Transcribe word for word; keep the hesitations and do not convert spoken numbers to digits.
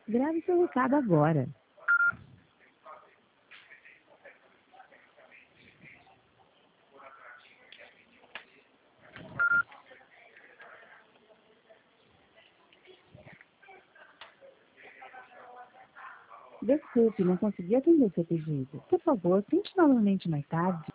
Grave seu recado agora. Desculpe, não consegui atender seu pedido. Por favor, tente novamente mais tarde.